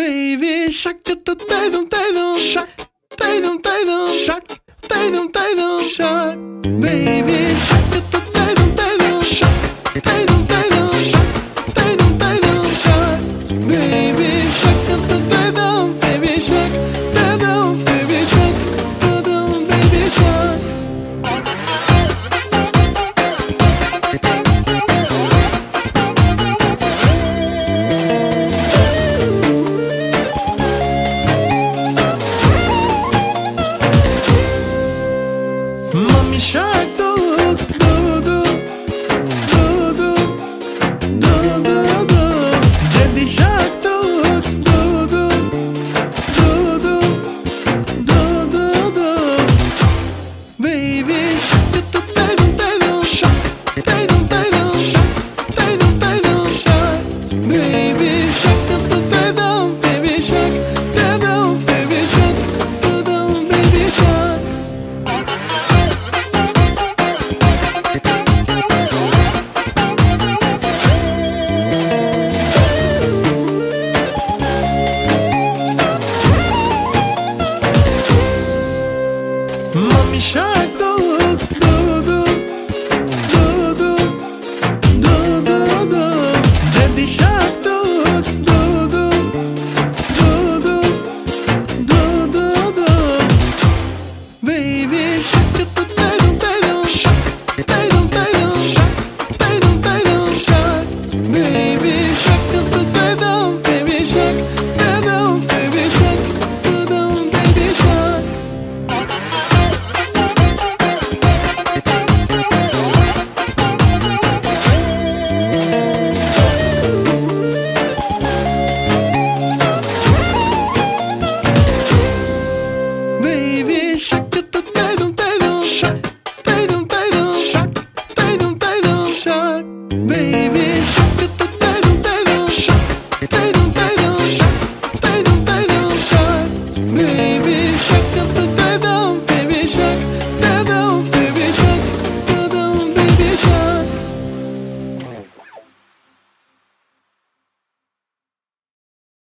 Baby shark, tatum, shark, shark, shark. Baby shark, shark, shark. Baby shark, baby shark, baby shark, baby shark. Mommy shark, do do do do do do do do. Daddy shark, do do do do do do do do. Baby shark, shark, shark. Baby shark, baby shark, baby shark, baby shark. Mommy shark, do do do do do do do do. Daddy shark, do do do do do do do do. Baby shark, shark, shark. Baby shark, baby shark, baby shark, baby shark. Baby shark, shark, shark. Baby shark, shark, shark.